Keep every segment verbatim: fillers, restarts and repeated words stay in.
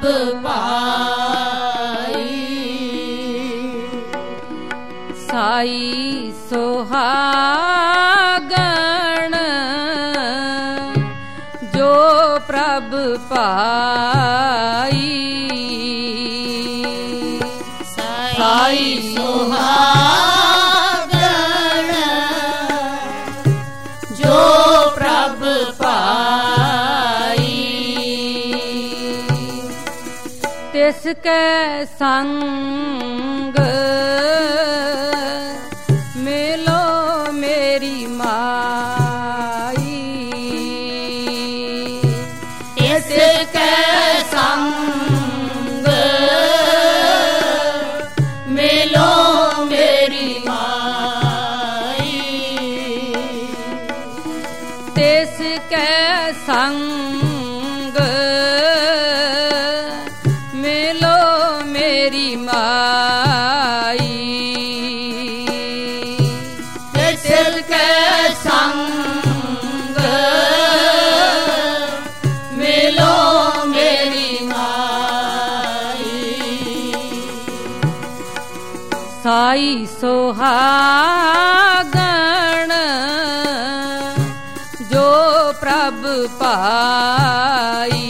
ਪ੍ਰਭ ਪਾਈ। ਸਾਈ ਸੁਹਾਗਣ ਜੋ ਪ੍ਰਭ ਪਾਈ। ਸਾਈ ਸੁਹਾਗਣ ਜੋ ਪ੍ਰਭ ਪਾਈ। ਤਿਸ ਕੈ ਸੰਗ ਮਿਲੋ ਮੇਰੀ ਮਾਈ। ਤਿਸ ਕੈ ਸੰਗ ਮਿਲੋ ਮੇਰੀ ਮਾਈ। ਤਿਸ ਕੈ ਸੰਗ ਮਿਲੋ ਮੇਰੀ ਮਾਈ। ਤਿਸ ਕੈ ਸੰਗ ਮਿਲੋ ਮੇਰੀ ਮਾਈ। ਸਾਈ ਸੁਹਾਗਣ ਜੋ ਪ੍ਰਭ ਪਾਈ।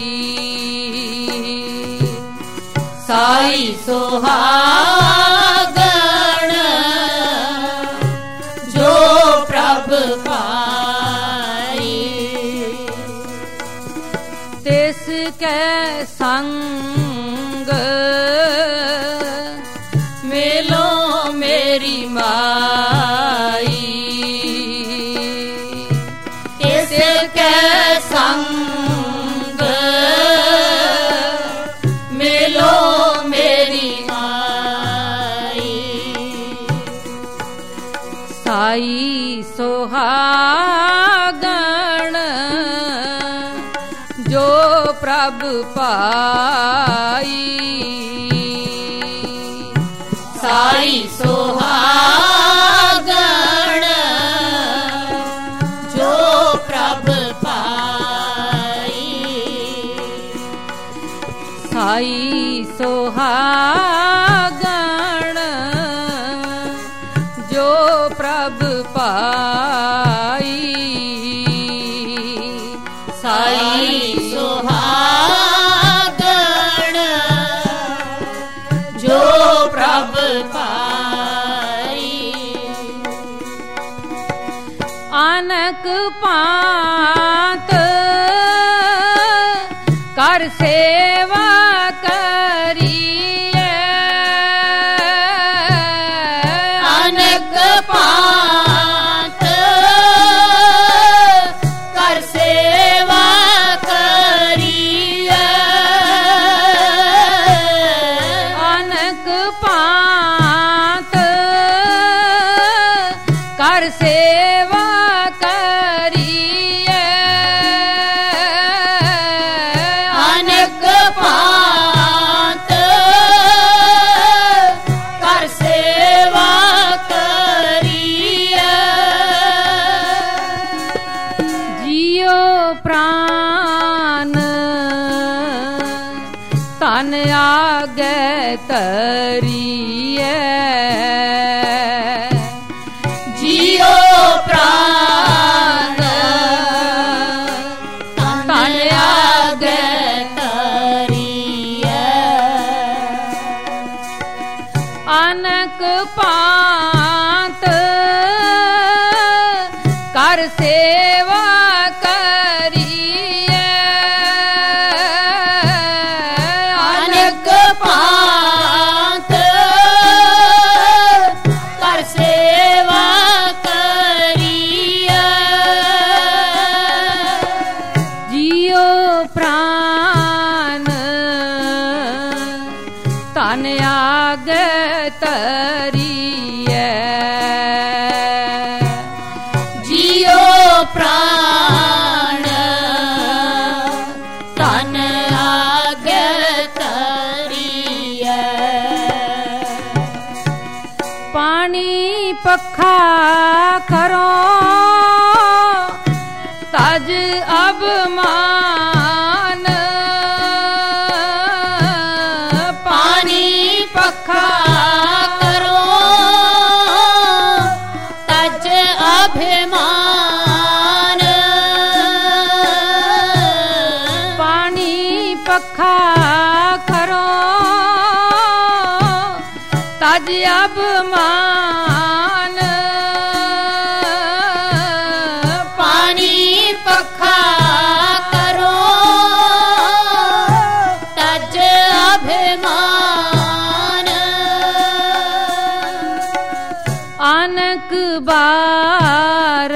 ਸਾਈ ਸੁਹਾਗਣ ਜੋ ਪ੍ਰਭ ਪਾਈ। ਤਿਸ ਕੈ ਸੰਗ ਮਿਲੋ ਮੇਰੀ ਮਾਈ। ਤਿਸ ਕੈ ਸੰਗ ਮਿਲੋ ਮੇਰੀ ਮਾਈ। ਸਾਈ ਸੁਹਾਗਣ ਜੋ ਪ੍ਰਭ ਪਾਈ। ਸਾਈ ਸੁਹਾਗਣ ਜੋ ਪ੍ਰਭ ਪਾਈ। ਸਾਈ ਸੁਹਾਗਣ ਜੋ ਪ੍ਰਭ ਪਾਈ। ਸਾਈ ਸੁਹਾਗਣ ਜੋ ਪ੍ਰਭ ਪਾਈ। ਅਨਕ ਭਾਂਤ ਕਰ ਸੇਵਾ ਕਰੀਏ। ਅਨਕ ਭਾਂਤ ਕਰ ਸੇਵਾ ਕਰੀਏ। ਅਨਕ ਭਾਂਤ ਕਰ ਸੇਵਾ ਕਰੀਏ। ਅਨਕ ਭਾਂਤ ਕਰ ਸੇਵਾ ਕਰੀਏ। ਜੀਉ ਪ੍ਰਾਨ ਤਨ ਆਗੇ ਤਰੀਏ। ਜੀਉ ਪ੍ਰਾਨ ਤਨ ਆਗੇ ਤਰੀਏ। ਅਨਕ ਭਾਂਤ ਕਰ ਸੇਵਾ ਕਰੀਏ। ਅਨਕ ਭਾਂਤ ਕਰ ਸੇਵਾ ਕਰੀਏ। ਜੀਉ ਪ੍ਰਾਨ ਤਨ ਆਗੇ ਤਰੀਏ। ਜੀਉ ਪ੍ਰਾਨ ਤਨ ਆਗੇ ਤਰੀਏ। ਪਾਣੀ ਪੱਖਾ ਕਰੋ ਤਜ ਅਭਮਾਨ। बार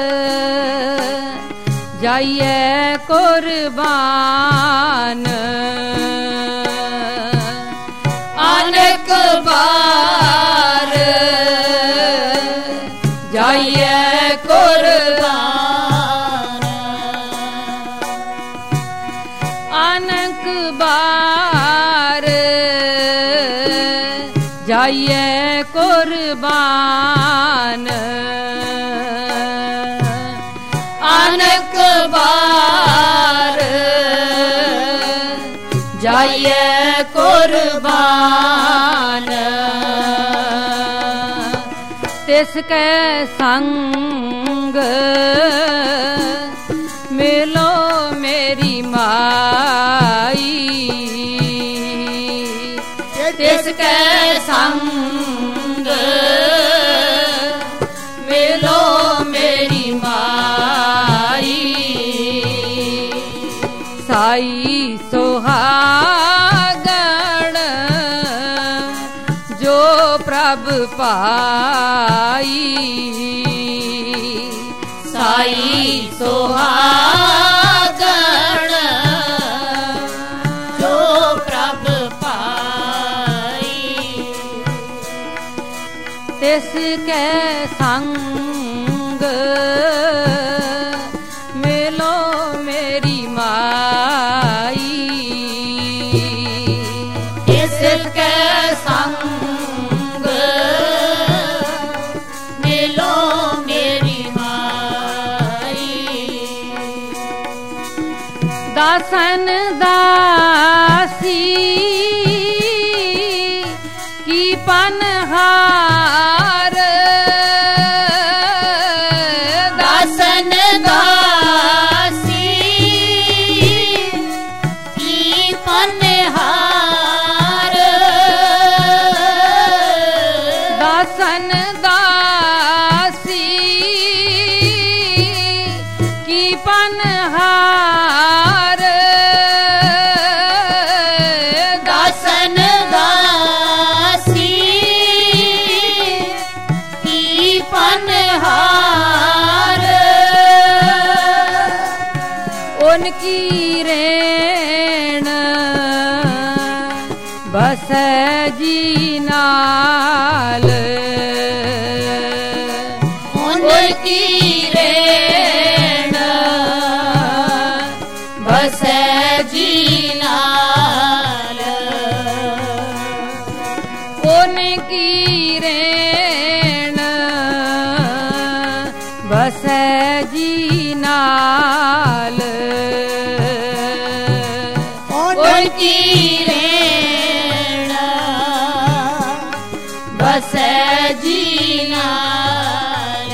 जाइए कुर्बान अनेक बार जाइए कुर्बान अनेक बार जाइए कुर्बान अनेक बार जाइए कुर्बान तिसके संग मिलो मेरी माई तिसके संग मिलो मेरी माई साई सुहागण जो प्रभ पाई साई सुहागण जो प्रभ पाई तिसके संग मिलो मेरी माई तिसके संग मिलो मेरी माई दासन दासी की पनहार दासन दासी की पनहार दासन दासी की पनहार दासन दासी की पनहार उनकी रेण बस जी नाल उनकी रेण बस जी नाल उनकी रेण बस जी नाल उनकी रेण बस जी नाल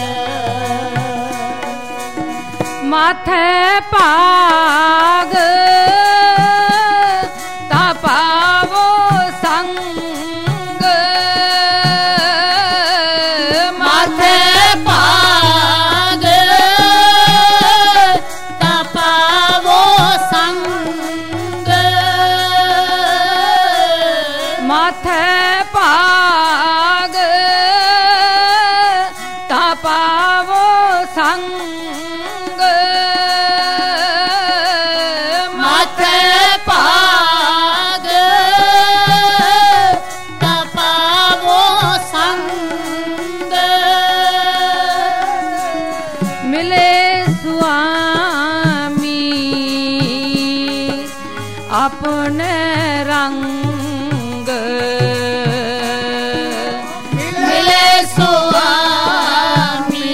माथे पाग ता पावो संग माथे पाग ता पावो संग माथे पाग ता पावो संग माथे पाग ता पावो संग मिले स्वामी अपने रंग मिले स्वामी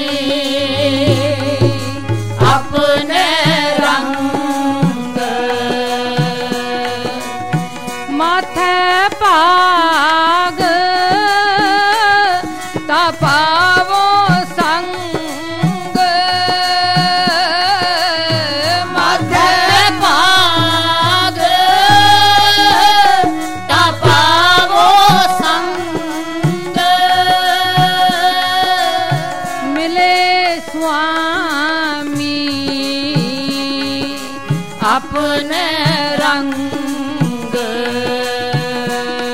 अपने रंग माथे पाग ता पावो संग माथे पाग ता पावो संग मिले स्वामी अपने रंग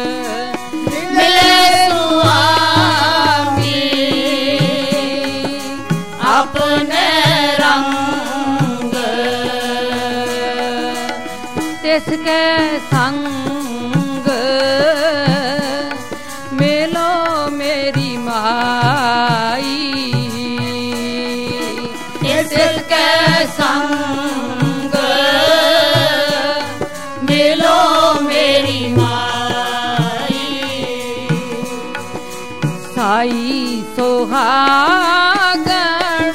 मिले स्वामी अपने रंग, तिसके संग मिलो मेरी माई, तिसके संग मिलो मेरी माई। साई सोहागण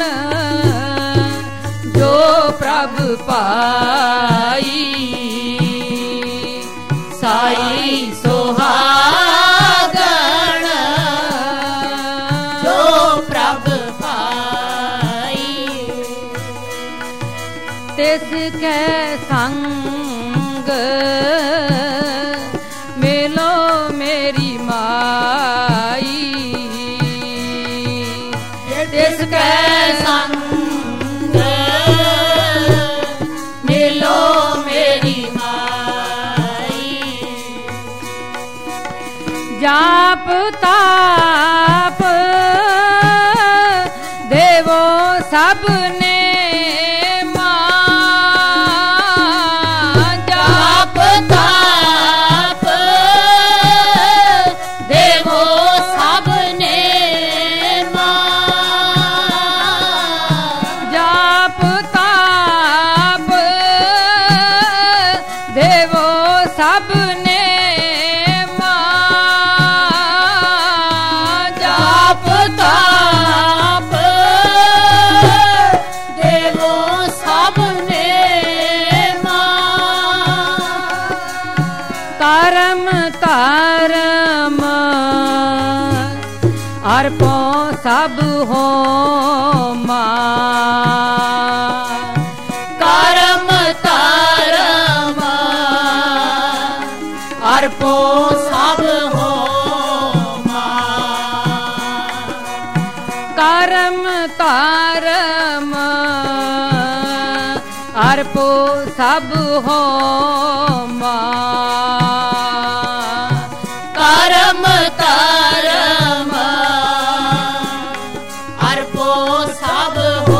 जो प्रभु पाई, साई सोहागण जो प्रभु पाई, तिसके संग मिलो मेरी माई, तिसके संग मिलो मेरी माई। जाप ताप देवो सबने सबने मां, जाप ताप देवो सबने मां। करम तारम अर्पो सब हो मां, करम तारम अर्पो सब हो मां। करम तारम अर्पो सब हो मां, करम तारम अर्पो सब हो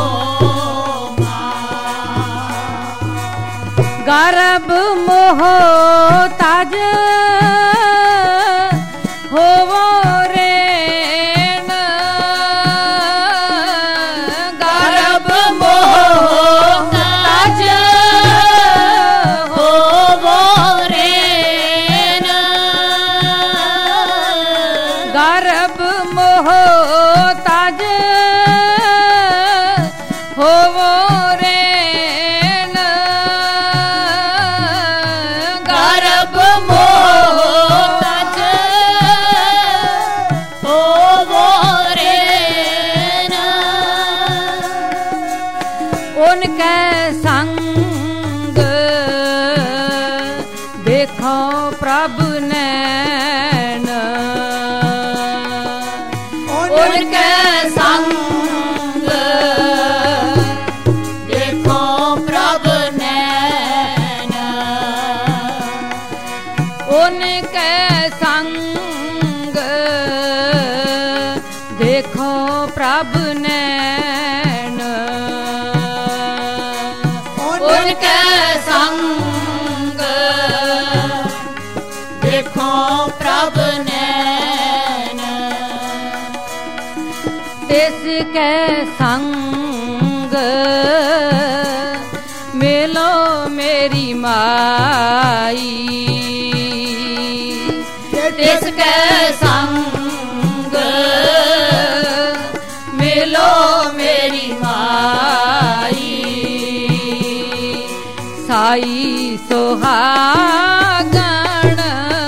मां। गर्भ मोह ताज होवो रेन, गर्भ मोह ताज होवो रेन, गर्भ मोह ताज होवो रेन, गर्भ मोह ताज होवो रेन। उनके संग देखो प्रभु नैन, उनके संग देखो प्रभु नैन, उनके संग देखो प्रभु नैन, उनके संग देखो प्रभु नैन, तिसके संग मिलो मेरी माई, तिसके संग मिलो मेरी माई। साई सोहागण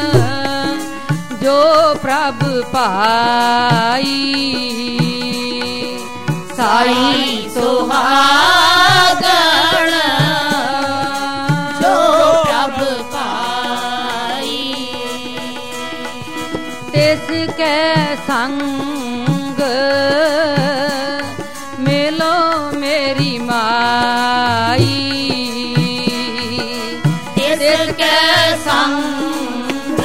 जो प्रभु पाई, साई सोहागण जो प्रभु पाई, तिसके संग मिलो मेरी माई, तिसके संग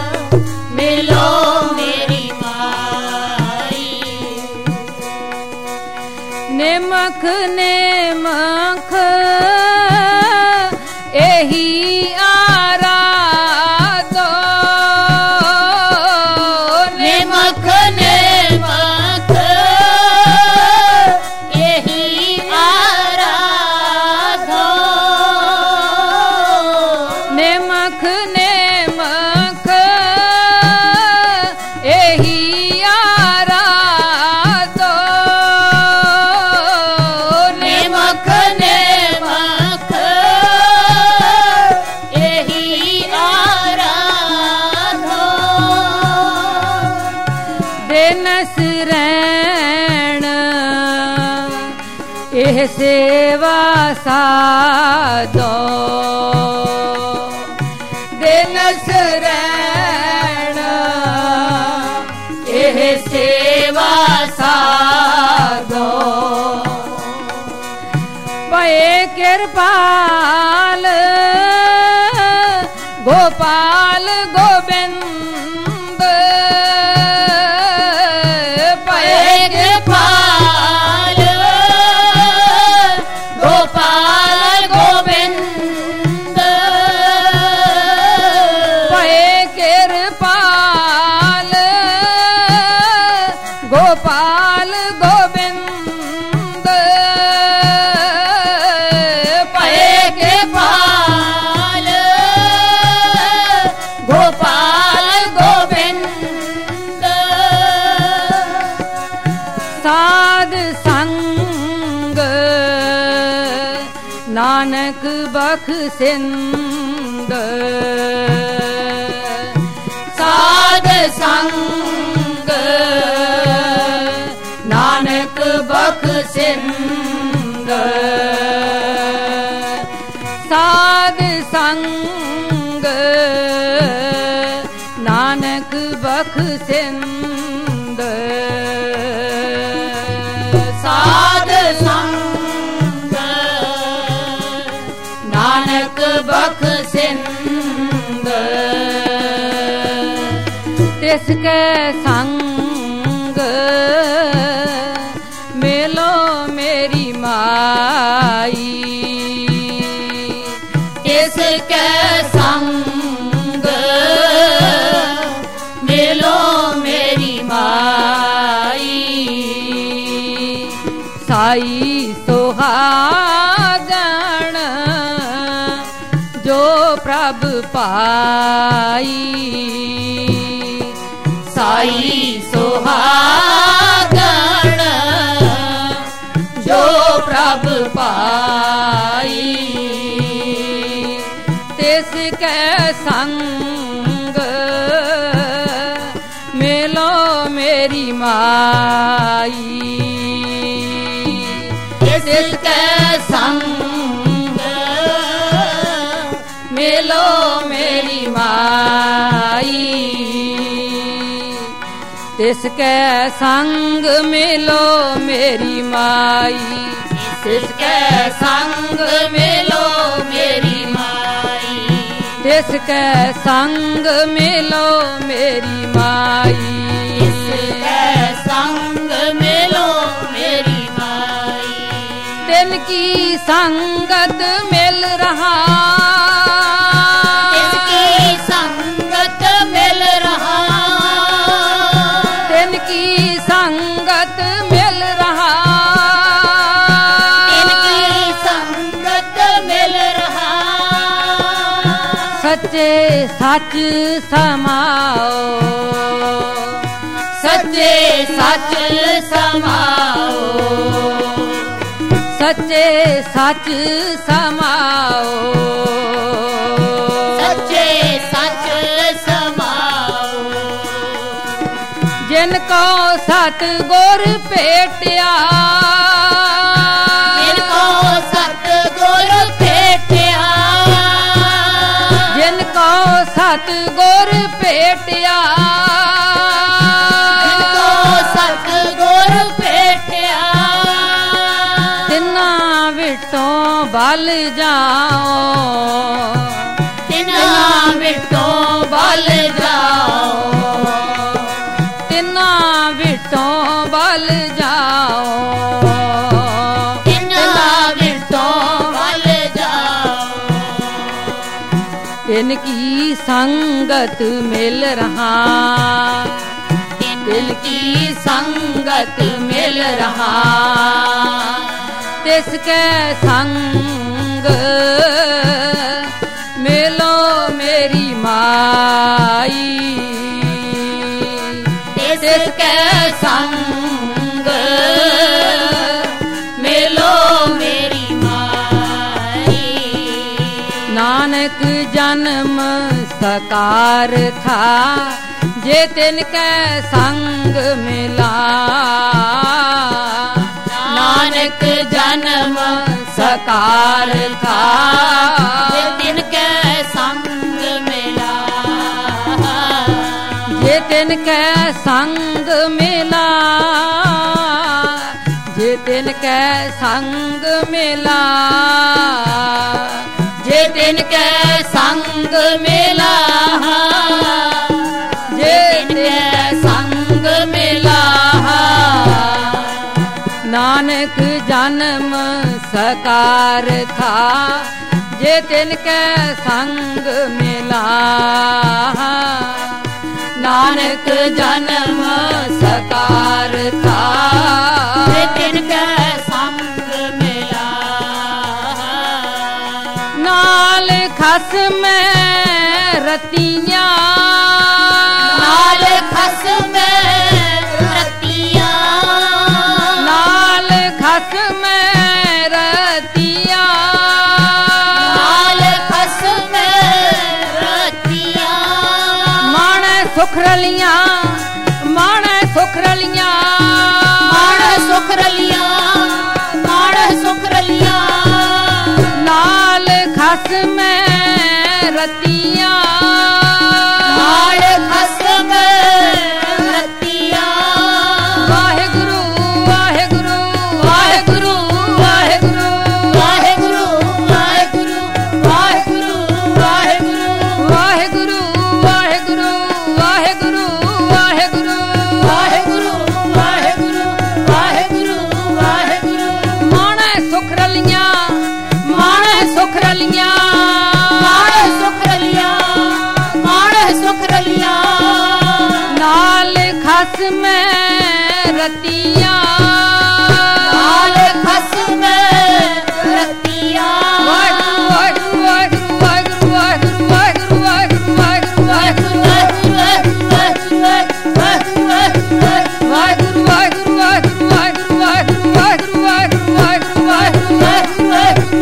मिलो मेरी माई। निमख निमख एही आराधो निमख निमख एही आराधो निमख निमख एही आराधो निमख निमख एही आराधो दिनस रैण एह सेवा साधो दिनस रैण एह सेवा साधो पए कृपाल गोपाल गोविंद पए कृपाल गोपाल गोविंद पए कृपाल गोपाल गोविंद पए कृपाल गोपाल गोविंद साध संग नानक बख्शिंद साध संग नानक बख्शिंद साध संग नानक बख्शिंद साध संग नानक बख्शिंद तिसके संग मिलो मेरी माई इसके संग मिलो मेरी माई साई सोहागण जो प्रभ पाई साई सोहागण जो प्रभ पाई तिसके संग मिलो मेरी माई इसके संग मिलो मेरी माई तिसके संग मिलो मेरी माई इसके संग मिलो मेरी माई तिसके संग मिलो मेरी माई इसके संग मिलो मेरी माई तिनकी संगत मिल रहा इसकी संगत मिल रहा तिनकी संगत मिल रहा इनकी संगत मिल रहा सच्चे सच समाओ सच्चे सच समाओ सच्चे सच समाओ सच्चे सच समाओ जिनको सतगुर भेटिया जिनको सतगुर भेटिया जिनको सतगुर भेटिया जिनको सतगुर भेटिया तिन्ना विटों बल जाओ तिन्ना विटों बल जाओ तिन्ना विटों बल जाओ तिनकी संगत मिल रहा, तिनकी संगत मिल रहा, तिसके संग मिलो मेरी माई, तिसके संग मिलो मेरी माई। नानक जन्म सकार था जे तिनके संग मिला, नानक जन्म सकार था जे तिनके संग मिला, जे तिनके संग मिला, जे तिनके संग मिला, जे तिनके संग मिला, जे तिनके संग मिला। नानक जन्म सकार था जे तिनके संग मिला, नानक जन्म सकार था जे तिनके संग मिला। नाल खस में रतियां, नाल खस में रतियां, नाल खस में रतियां, नाल खस में रतियां, माणे सुख रलियां, माणे सुख रलियां, माण सुख रलियां, माण सुख रलियां, नाल खस में रतियां, नाल खस में रतियां। वाहेगुरु वाहेगुरु वाहेगुरु वाहेगुरु वाहेगुरु वाहेगुरु वाहेगुरु वाहेगुरु वाहेगुरु वाहेगुरु वाहेगुरु वाहेगुरु वाहेगुरु वाहेगुरु वाहेगुरु वाहेगुरु। माणे सुख रलियां, माणे सुख रलियां, माण सुख रलियां, माण सुख रलियां, नाल खस में रतियां, नाल खस में रतियां। वाहेगुरु वाहेगुरु वाहेगुरु वाहेगुरु वाहेगुरु वाहेगुरु वाहेगुरु वाहेगुरु वाहेगुरु वाहेगुरु वाहेगुरु वाहेगुरु वाहेगुरु वाहेगुरु वाहेगुरु वाहेगुरु वाहेगुरु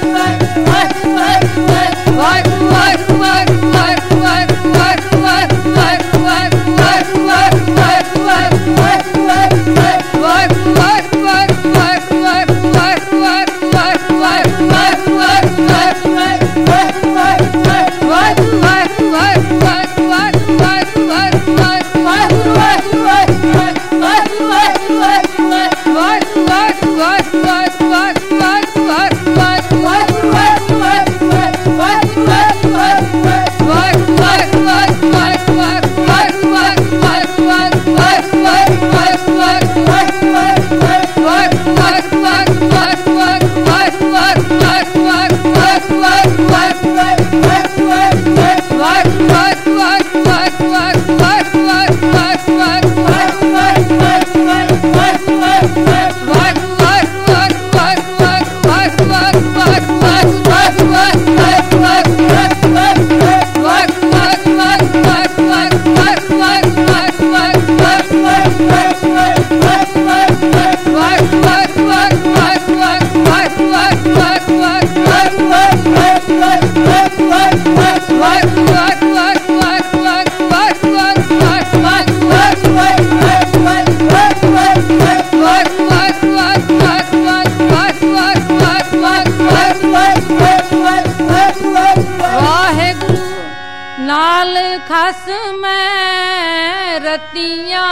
नाल खस में रतियां,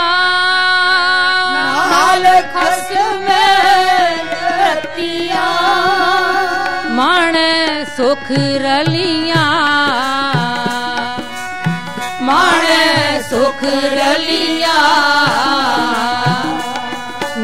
नाल खस में रतियां, माणे सुख रलियां, माणे सुख रलियां,